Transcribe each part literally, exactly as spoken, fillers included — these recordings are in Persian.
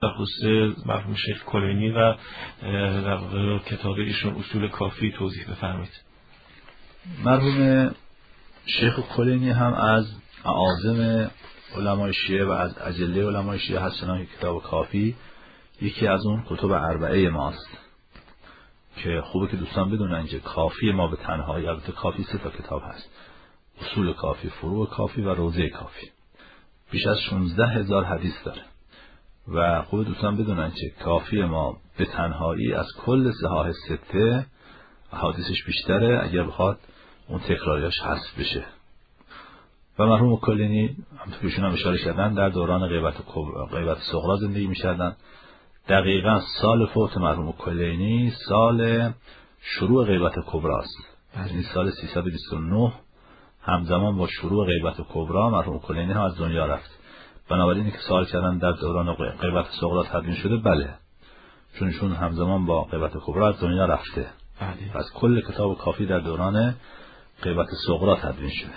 در خصوص مرحوم شیخ کلینی و در واقع کتاب ایشون اصول کافی توضیح بفرمایید. مرحوم شیخ کلینی هم از اعاظم علمای شیعه و از اجله علمای شیعه هستن. کتاب کافی یکی از اون کتب اربعه ماست که خوبه که دوستان بدونن که کافی ما به تنهایی، البته کافی سه تا کتاب هست: اصول کافی، فروع کافی و روضه کافی. بیش از شانزده هزار حدیث داره و خوبه دوستان بدونن که کافی ما به تنهایی از کل صحاح سته حدیثش بیشتره اگر بخواد اون تکراریاش حذف بشه. و مرحوم کلینی هم تو پیشون هم اشاره کردن در دوران غیبت غیبت صغرا زندگی می‌کردن. دقیقاً سال فوت مرحوم کلینی سال شروع غیبت کبرا است. یعنی سال سیصد و بیست و نه همزمان با شروع غیبت کبرا مرحوم کلینی هم از دنیا رفت. بنابراین که سوال کردن در دوران غیبت صغرا تدوین شده، بله، چون ایشون همزمان با غیبت کبرا از دنیا رفته. بله. از کل کتاب کافی در دوران غیبت صغرا تدوین شده.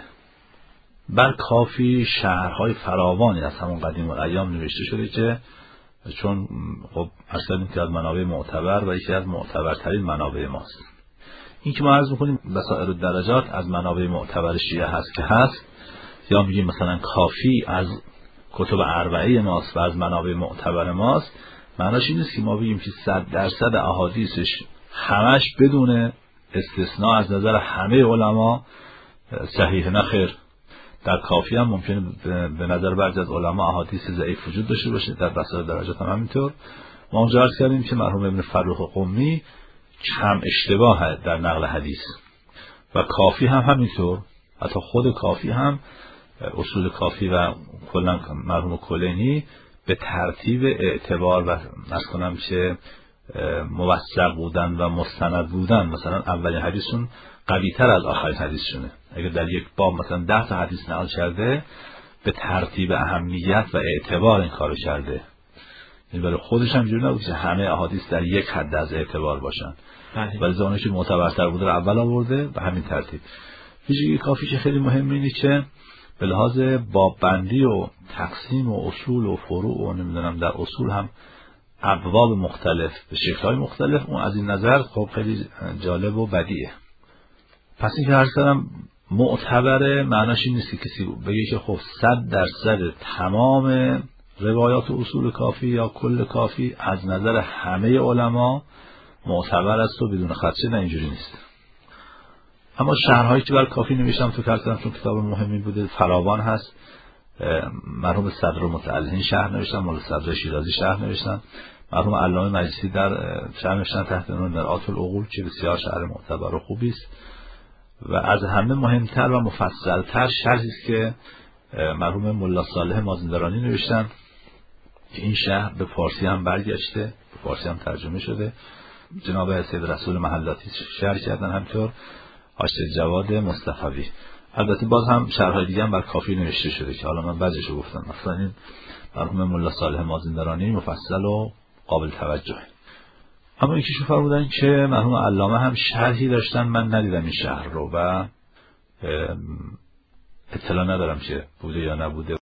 بر کافی شهرهای فراوانی از همون قدیم الایام نوشته شده که چون خب اصلا که از منابع معتبر و یکی از معتبرترین منابع ماست. این که ما عرض می‌کنیم بصائر الدرجات از منابع معتبر شیعه هست که هست، یا میگیم مثلا کافی از کتب اربعه ماست و از منابع معتبر ماست، معناش این نیست که ما بگیم که صد درصد احادیثش همش بدون استثناء از نظر همه علما صحیح. نخیر، در کافی هم ممکنه به نظر بعضی از علما احادیث ضعیف وجود داشته باشه. در بصائر درجات هم همینطور. ما اونجا عرض کردیم که مرحوم ابن فرخ قمی کم اشتباه در نقل حدیث و کافی هم همینطور. حتی خود کافی هم اصول کافی و کلا مرحوم کلینی به ترتیب اعتبار و از کنم که موثق بودن و مستند بودن، مثلا اولین حدیثشون قوی تر از آخرین حدیثشونه. اگر در یک باب مثلا ده تا حدیث نقل کرده، به ترتیب اهمیت و اعتبار این کارو کرده. این برای خودش هم جوری نبود که همه احادیث در یک حد از اعتبار باشن، ولی اونایی که معتبرتر بوده رو اول آورده به همین ترتیب. ویژگی کافی که خیلی مهمه اینه که به لحاظ باب بندی و تقسیم و اصول و فروع و نمیدونم در اصول هم ابواب مختلف به شکل‌های مختلف، اون از این نظر خب خیلی جالب و بدیعه. پس این که هر سرم معتبره معناش این نیست که کسی بگه که خب صد درصد تمام روایات و اصول کافی یا کل کافی از نظر همه علما معتبر است و بدون خدشه. نه، اینجوری نیست. اما شهرهایی که بر کافی نوشتم تو کردم چون کتاب مهمی بوده فراوان هست. مرحوم صدر متعلهین شهر نوشتن، مولا صدر شیرازی شهر نوشتن، مرحوم علامه مجلسی در شهر نوشتن تحت عنوان مرآت العقول که بسیار شهر معتبر و خوبی است. و از همه مهمتر و مفصلتر شرحی است که مرحوم ملا صالح مازندرانی نوشتن که این شهر به فارسی هم برگشته، به فارسی هم ترجمه شده. جناب سید رسول محلاتی شرح کردن، همینطور حاشیه جواد مصطفوی. البته باز هم شرح‌های دیگه هم بر کافی نوشته شده که حالا من بعضیشو گفتم. مثلا این مرحوم ملا صالح مازندرانی مفصل و قابل توجهه. اما یکی شو فرمودن که مرحوم علامه هم شرحی داشتن، من ندیدم این شهر رو و اطلاع ندارم که بوده یا نبوده.